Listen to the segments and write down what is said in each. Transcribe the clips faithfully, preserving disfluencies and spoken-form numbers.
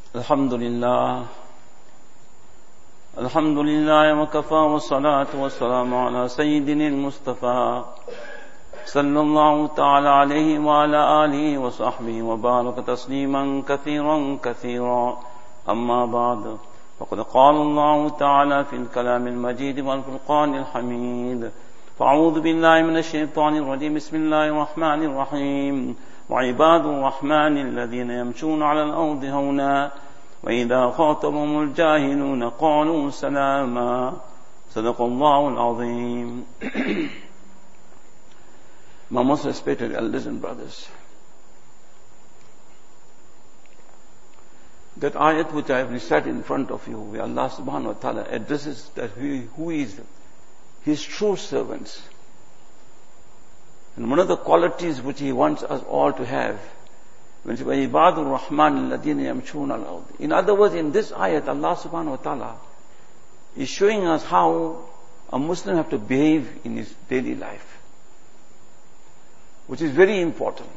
الحمد لله الحمد لله وكفى والصلاة والسلام على سيدنا المصطفى صلى الله تعالى عليه وعلى آله وصحبه وبارك تسليما كثيرا كثيرا. أما بعد، فقد قال الله تعالى في الكلام المجيد والفرقان الحميد: فأعوذ بالله من الشيطان الرجيم. بسم الله الرحمن الرحيم. وعباد الرحمن الذين يمشون على الأرض هونا وإذا خاطبهم الجاهلون قالوا سلاما. صدق الله العظيم. My most respected elders and brothers, that ayat which I have recited in front of you, where Allah subhanahu wa ta'ala addresses that who, who is His true servants. And one of the qualities which He wants us all to have, when He says, وَعِبَادُ الرَّحْمَنِ الَّذِينَ يَمْشُونَ عَلَى الْأَرْضِ. In other words, in this ayat, Allah subhanahu wa ta'ala is showing us how a Muslim have to behave in his daily life, which is very important.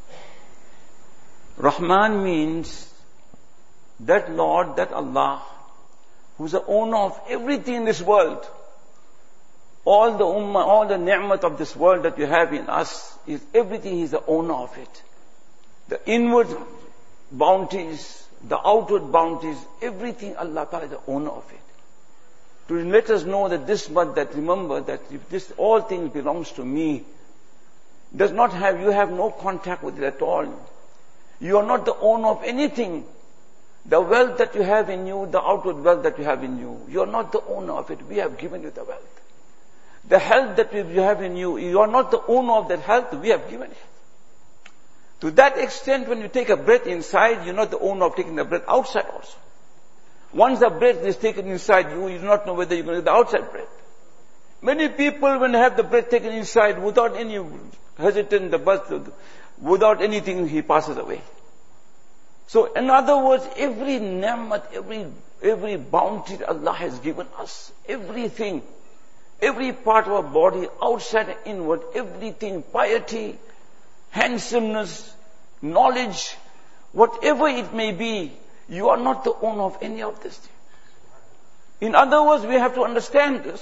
Rahman means that Lord, that Allah, who's the owner of everything in this world. All the ummah, all the ni'mat of this world that you have in us, is everything, He's the owner of it. The inward bounties, the outward bounties, everything Allah Ta'ala is the owner of it. To let us know that this much, that remember that if this, all things belongs to me, does not have, you have no contact with it at all. You are not the owner of anything. The wealth that you have in you, the outward wealth that you have in you, you are not the owner of it. We have given you the wealth. The health that you have in you, you are not the owner of that health, we have given it. To that extent, when you take a breath inside, you're not the owner of taking the breath outside also. Once the breath is taken inside you, you do not know whether you're going to get the outside breath. Many people, when they have the breath taken inside, without any hesitant, the breath, without anything, he passes away. So, in other words, every ni'mat, every, every bounty Allah has given us, everything, every part of our body, outside and inward, everything, piety, handsomeness, knowledge, whatever it may be, you are not the owner of any of this. In other words, we have to understand this.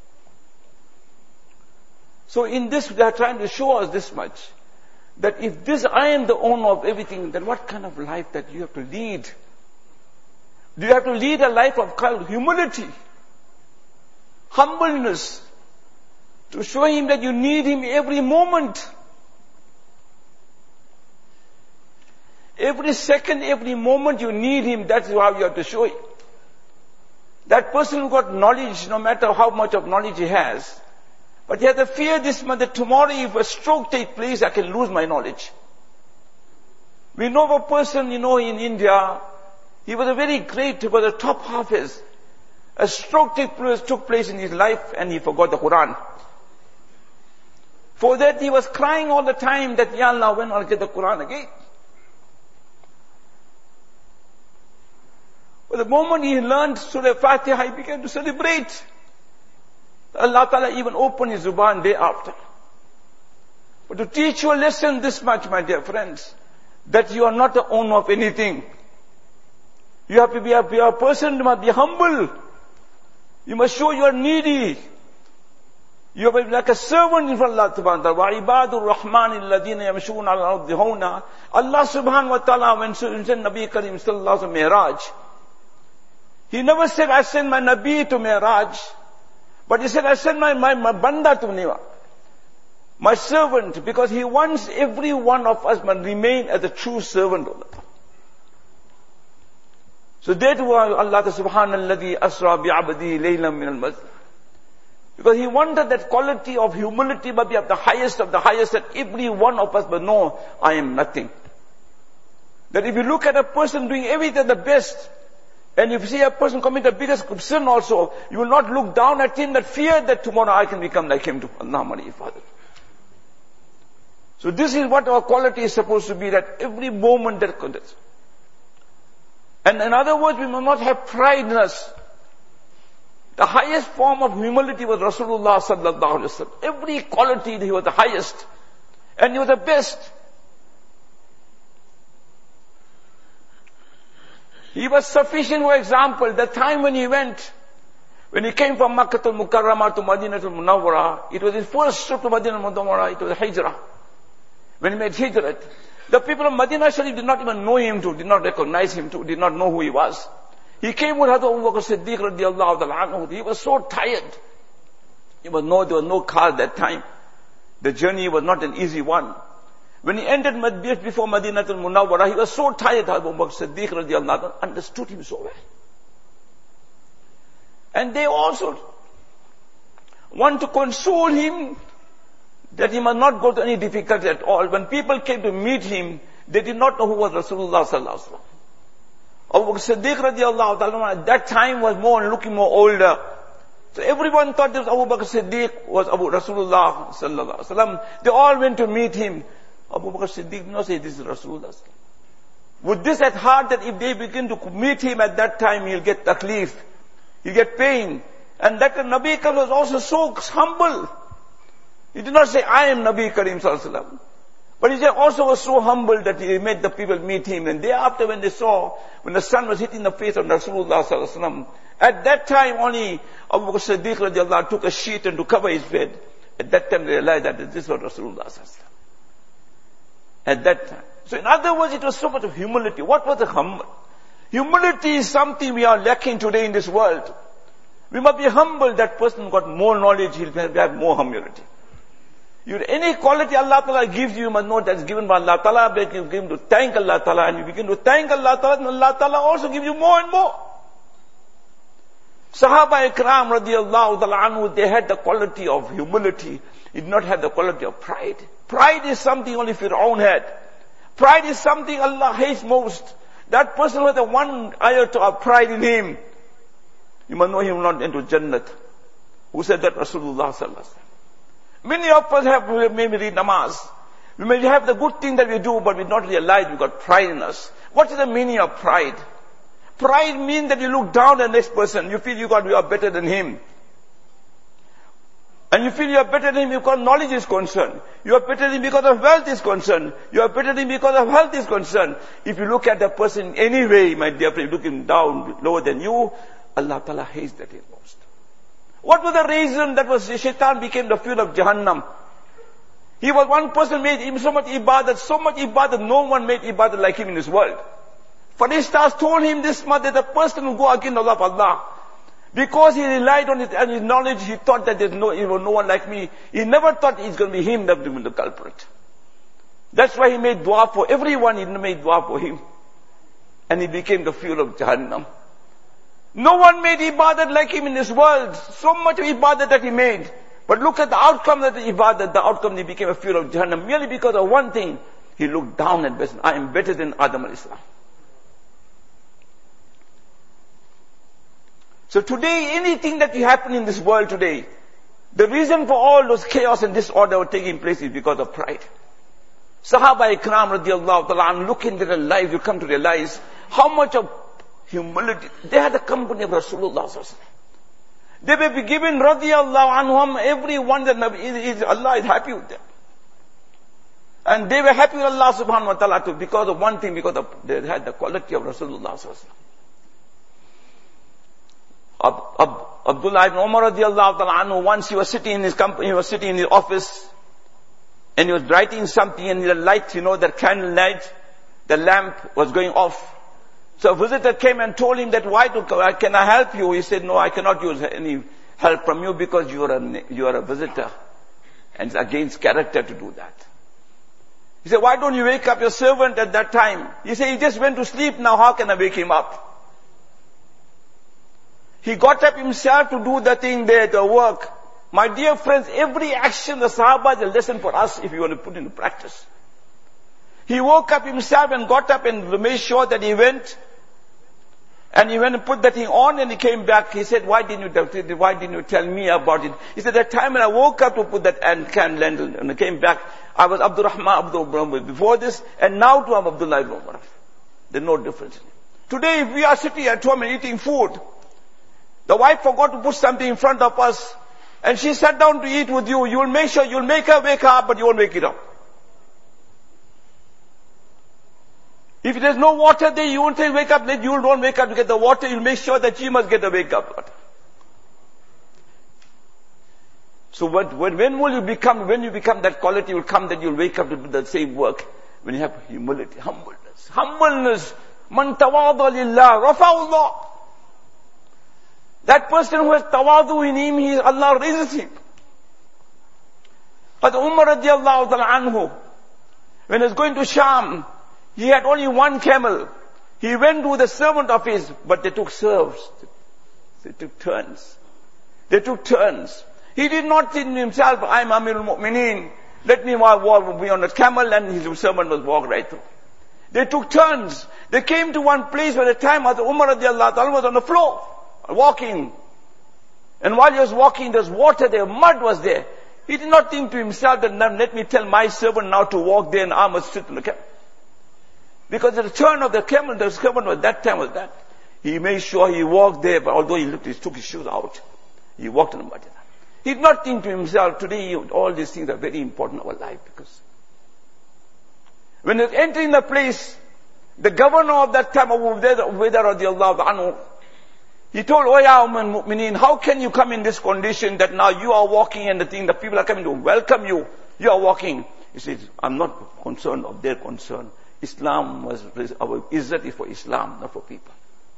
So in this, they are trying to show us this much, that if this, I am the owner of everything, then what kind of life that you have to lead? Do you have to lead a life of humility, humbleness, to show Him that you need Him every moment, every second, every moment you need Him. That's how you have to show Him. That person who got knowledge, no matter how much of knowledge he has, but he has the fear this month that tomorrow if a stroke takes place, I can lose my knowledge. We know of a person, you know, in India, he was a very great, he was a top hafiz. A stroke took place, took place in his life and he forgot the Quran. For that he was crying all the time that, Ya Allah, when I'll get the Quran again? But the moment he learned Surah Fatiha, he began to celebrate. Allah Ta'ala even opened his zuban day after. But to teach you a lesson this much, my dear friends, that you are not the owner of anything. You have to be a, be a person, you must be humble. You must show you are needy. You have to be like a servant in front of Allah subhanahu wa ta'ala. وَعِبَادُ الرَّحْمَنِ الَّذِينَ يَمْشُونَ عَلَى الْأَرْضِ هَوْنًا. Allah subhanahu wa ta'ala, when He sent Nabi Karim sallallahu alayhi wa sallam Mi'raj, He never said, I send my Nabi to Mi'raj, but He said, I send my, my, my banda to Mi'raj, my servant, because He wants every one of us must remain as a true servant of Allah. So that was Allah subhanalladhi asra bi'abdihi laylan min al-masjid. Because He wanted that quality of humility must be of the highest of the highest, that every one of us must know, I am nothing. That if you look at a person doing everything the best, and if you see a person commit the biggest sin also, you will not look down at him, that fear that tomorrow I can become like him too. Allahumma li Father. So this is what our quality is supposed to be, that every moment that counts. And in other words, we must not have pride in us. The highest form of humility was Rasulullah sallallahu alaihi wasallam. Every quality, he was the highest. And he was the best. He was sufficient for example. The time when he went, when he came from Makkah al-Mukarramah to Madinah al-Munawwarah, it was his first trip to Madinah al-Munawwarah, it was a hijrah. When he made hijrah, the people of Madinah Sharif did not even know him too, did not recognize him too, did not know who he was. He came with Hazrat Abu Bakr Siddiq radiallahu anhu. He was so tired. There was no, there was no car at that time. The journey was not an easy one. When he entered Madinah before Madinah al-Munawwarah, he was so tired. Abu Bakr Siddiq radiallahu anhu understood him so well. And they also want to console him that he must not go to any difficulty at all. When people came to meet him, they did not know who was Rasulullah sallallahu alaihi wasallam. Abu Bakr Siddiq radiallahu anhu at that time was more looking more older. So everyone thought that Abu Bakr Siddiq was Abu Rasulullah sallallahu alaihi wasallam. They all went to meet him. Abu Bakr Siddiq did not say this is Rasulullah. With this at heart that if they begin to meet him at that time, he'll get taklif, he'll get pain. And that Nabi Karim was also so humble. He did not say, I am Nabi Karim sallallahu alaihi wasallam. But he also was so humble that he made the people meet him. And thereafter when they saw, when the sun was hitting the face of Rasulullah sallallahu alaihi wasallam, at that time only Abu Bakr Siddiq radiallahu anhu took a sheet and to cover his bed. At that time they realized that this was Rasulullah sallallahu alaihi wasallam. At that time. So in other words, it was so much of humility. What was the humble? Humility is something we are lacking today in this world. We must be humble. That person got more knowledge, he'll have more humility. You, any quality Allah Ta'ala gives you, you must know that's given by Allah Ta'ala. You begin to thank Allah Ta'ala, and you begin to thank Allah Ta'ala, and Allah Ta'ala also gives you more and more. Sahaba Ikram radiallahu ta'ala anhu, they had the quality of humility. They did not have the quality of pride. Pride is something only Fir'aun had. Pride is something Allah hates most. That person with the one iota of pride in him, you must know he will not enter Jannat. Who said that? Rasulullah sallallahu alaihi wasallam. Many of us have maybe read namaz. We may have the good thing that we do, but we not realize we got pride in us. What is the meaning of pride? Pride means that you look down on the next person. You feel you got, you are better than him. And you feel you are better than him because knowledge is concerned. You are better than him because of wealth is concerned. You are better than him because of health is concerned. If you look at the person in any way, my dear friend, looking down, lower than you, Allah Ta'ala hates that most. What was the reason that was Shaitan became the fuel of Jahannam? He was one person made him so much ibadat, so much ibadat, no one made ibadat like him in this world. Farishtas told him this much, that the person will go against Allah of Allah. Because he relied on his, on his knowledge, he thought that there's no, you know, no one like me. He never thought it's going to be him that will be the culprit. That's why he made dua for everyone, he made dua for him. And he became the fuel of Jahannam. No one made ibadat like him in this world. So much of ibadat that he made. But look at the outcome of the ibadat, the outcome he became a fuel of Jahannam. Merely because of one thing, he looked down at person. I am better than Adam al-Islam. So today, anything that happen in this world today, the reason for all those chaos and disorder were taking place is because of pride. Sahaba Ikram radiallahu ta'ala, look into their lives, you come to realize how much of humility. They had the company of Rasulullah sallallahu alaihi wasallam. They will be given radiallahu anhum, everyone that is, Allah is happy with them. And they were happy with Allah subhanahu wa ta'ala too, because of one thing, because of, they had the quality of Rasulullah sallallahu alaihi wasallam. Ab, Ab, Abdullah ibn Umar radiallahu ta'ala anhu, once he was sitting in his company, he was sitting in his office, and he was writing something, and the light, you know, the candle light, the lamp was going off. So a visitor came and told him that, why do, can I help you? He said, no, I cannot use any help from you because you are a, you are a visitor. And it's against character to do that. He said, why don't you wake up your servant at that time? He said, he just went to sleep, now how can I wake him up? He got up himself to do the thing there, the work. My dear friends, every action the Sahaba is a lesson for us if you want to put into practice. He woke up himself and got up and made sure that he went and he went and put that thing on and he came back. He said, why didn't you, why didn't you tell me about it? He said, that time when I woke up to put that candle and I came back, I was Abdurrahman Abdul before this, and now to I'm Abdullah ibn Umar. There's no difference. Today if we are sitting at home and eating food, the wife forgot to put something in front of us, and she sat down to eat with you, you will make sure, you'll make her wake up, but you won't wake it up. If there's no water there, you won't say wake up, then you don't wake up to get the water, you'll make sure that she must get the wake up water. So what, when, when will you become, when you become that quality will come that you'll wake up to do the same work? When you have humility, humbleness. Humbleness. Man tawadu lillah, rafa'ullah. That person who has tawadu in him, he, Allah raises him. But Umar radiallahu ta'ala anhu, when he was going to Sham, he had only one camel. He went to the servant of his, but they took serves. They took turns. They took turns. He did not think to himself, I'm Amirul Mu'mineen. Let me walk, be on the camel, and his servant was walk right through. They took turns. They came to one place where the time of Umar radiallahu ta'ala was on the floor, walking. And while he was walking, there's water there, mud was there. He did not think to himself that, let me tell my servant now to walk there and I must sit on the camel. Because the turn of the camel, the servant was that time was that. He made sure he walked there, but although he looked, he took his shoes out. He walked on the mud. He did not think to himself, today all these things are very important in our life, because when he was entering the place, the governor of that time, Abu Ubaidah radiallahu anhu, he told, O ya Umm al-Mu'mineen, how can you come in this condition that now you are walking and the thing, the people are coming to welcome you, you are walking. He says, I'm not concerned of their concern. Islam was, our izzat is for Islam, not for people.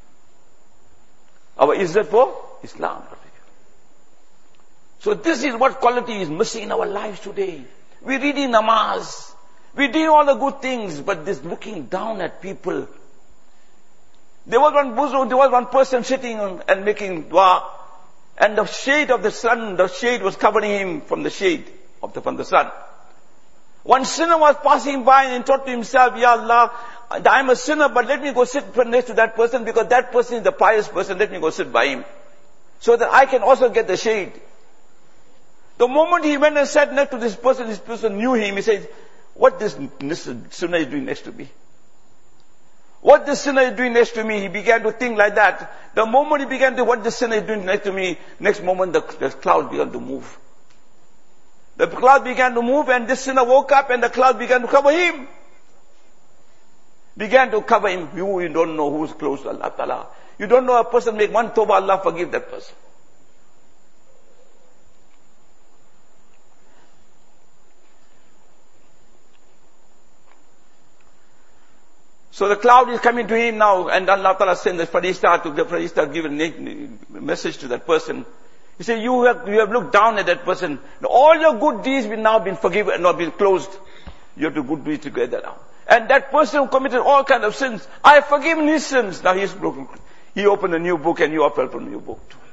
Our izzat for Islam, not for people. So this is what quality is missing in our lives today. We read in namaz. We do all the good things, but this looking down at people. There was one buzu, there was one person sitting and making dua, and the shade of the sun, the shade was covering him from the shade of the, from the sun. One sinner was passing by and thought to himself, Ya Allah, I'm a sinner, but let me go sit next to that person, because that person is the pious person, let me go sit by him, so that I can also get the shade. The moment he went and sat next to this person, this person knew him, he said, what this, this sinner is doing next to me? What this sinner is doing next to me? He began to think like that. The moment he began to, what this sinner is doing next to me, next moment the, the cloud began to move. The cloud began to move, and this sinner woke up and the cloud began to cover him. Began to cover him. You, you don't know who's close to Allah Ta'ala. You don't know a person make one tawbah, Allah forgive that person. So the cloud is coming to him now, and Allah Ta'ala sent the Farishta to the Farishta give a message to that person. He said, you have, you have looked down at that person. All your good deeds will now been forgiven and not been closed. You have to good deeds together now. And that person who committed all kinds of sins, I have forgiven his sins. Now he's broken. He opened a new book and you opened a new book too.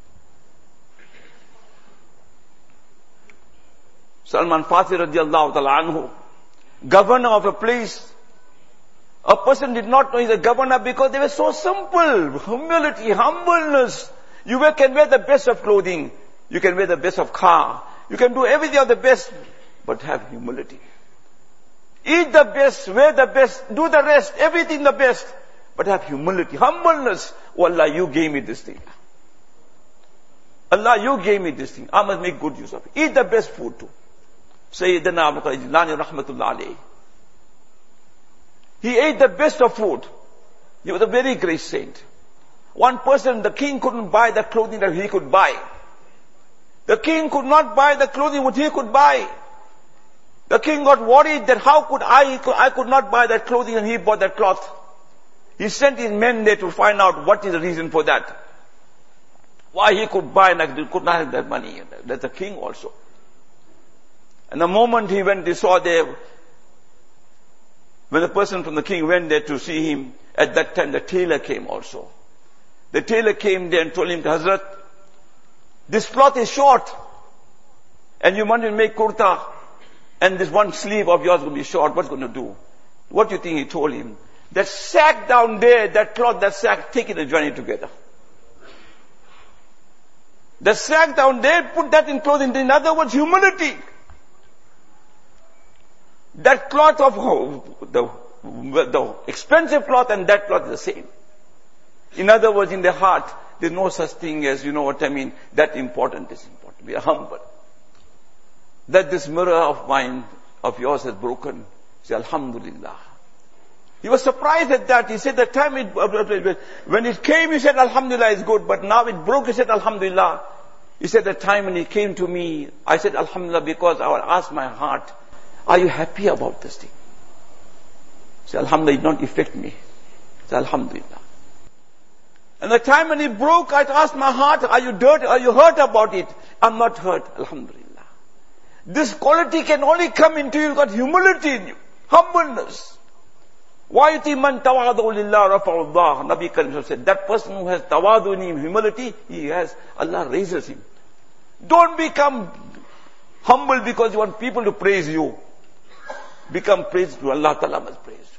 Salman Farsi radiallahu ta'ala anhu, governor of a place. A person did not know he's a governor because they were so simple. Humility, humbleness. You can wear the best of clothing. You can wear the best of car. You can do everything of the best, but have humility. Eat the best, wear the best, do the rest, everything the best, but have humility, humbleness. Oh Allah, you gave me this thing. Allah, you gave me this thing. I must make good use of it. Eat the best food too. Sayyidina Abu Bakr Jilani rahmatullah alayhi. He ate the best of food. He was a very great saint. One person, the king couldn't buy the clothing that he could buy. The king could not buy the clothing which he could buy. The king got worried that how could I, I could not buy that clothing and he bought that cloth. He sent his men there to find out what is the reason for that. Why he could buy and he could not have that money. That's the king also. And the moment he went, they saw there, when the person from the king went there to see him, at that time the tailor came also. The tailor came there and told him, Hazrat, this cloth is short, and you want to make kurta, and this one sleeve of yours will be short, what's going to do? What do you think he told him? That sack down there, that cloth, that sack, take it and join it together. The sack down there, put that in clothing. In other words, humility. That cloth of the, the expensive cloth and that cloth is the same. In other words, in the heart, there's no such thing as, you know what I mean, that important is important. We are humble. That this mirror of mine, of yours has broken. Say, Alhamdulillah. He was surprised at that. He said the time it, when it came, he said, Alhamdulillah is good. But now it broke, he said, Alhamdulillah. He said the time when it came to me, I said, Alhamdulillah, because I will ask my heart, are you happy about this thing? He said, Alhamdulillah, it did not affect me. He said, Alhamdulillah. And the time when it broke, I asked my heart, are you dirty? Are you hurt about it? I'm not hurt. Alhamdulillah. This quality can only come into you. You've got humility in you. Humbleness. وَيُتِي مَنْ تَوَاضُوا لِلَّهِ رَفَعُ اللَّهِ Nabi Karim said, that person who has tawadu in him, humility, he has, Allah raises him. Don't become humble because you want people to praise you. Become praised to Allah Ta'ala must praise you.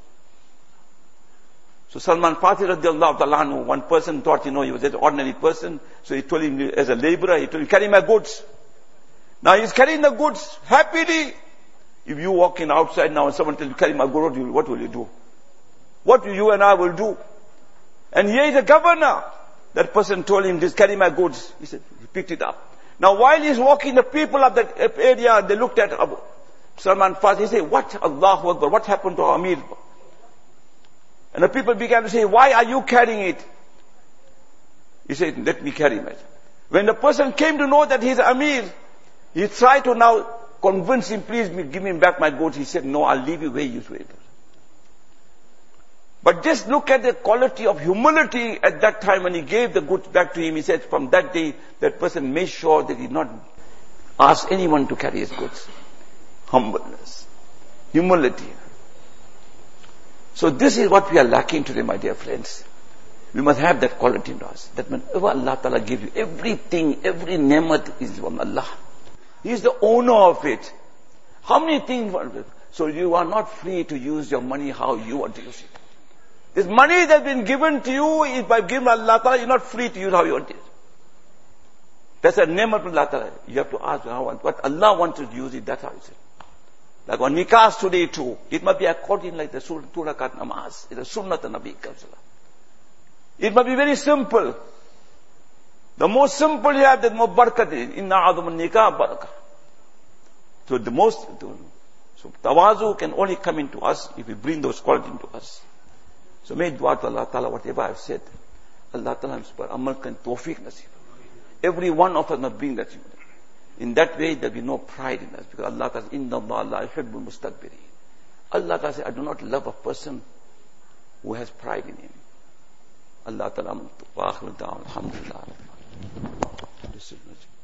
So Salman Farsi radiallahu ta'ala anhu, one person thought, you know, he was an ordinary person. So he told him, as a laborer, he told him, carry my goods. Now he's carrying the goods happily. If you walk in outside now and someone tells you, carry my goods, what will you do? What you and I will do? And here is a governor. That person told him, just carry my goods. He said, he picked it up. Now while he's walking, the people of that area, they looked at Abu Salman Farsi. He said, what Allahu Akbar, what happened to our Amir? And the people began to say, why are you carrying it? He said, let me carry it. When the person came to know that he's Amir, he tried to now convince him, please give me back my goods. He said, no, I'll leave you where you were. But just look at the quality of humility at that time when he gave the goods back to him. He said, from that day, that person made sure that he did not ask anyone to carry his goods. Humbleness. Humility. So this is what we are lacking today, my dear friends. We must have that quality in us. That whenever Allah Ta'ala gives you, everything, every ni'mat is from Allah. He is the owner of it. How many things? So you are not free to use your money how you want to use it. This money that has been given to you is by giving Allah Ta'ala, you're not free to use how you want it. That's a ni'mat from Allah Ta'ala. You have to ask how, what Allah wants to use it, that's how it's it. Like on nikahs today too, it must be according like the two rakat namaz. It's a sunnah to Nabi Karim. It must be very simple. The more simple you have, the more barakat is. Inna a'adhum nikah barakah. So the most, so tawazu can only come into us if we bring those qualities into us. So may dua to Allah Ta'ala, whatever I've said, Allah Ta'ala amal can tawfiq nasib. Every one of us must bring that. In that way, there will be no pride in us. Because Allah Ta'ala says, Inna Allah la yuhibbul mustakbirin. Allah Ta'ala says, I do not love a person who has pride in him. Allah Ta'ala, wa akhiru da'wan, alhamdulillah.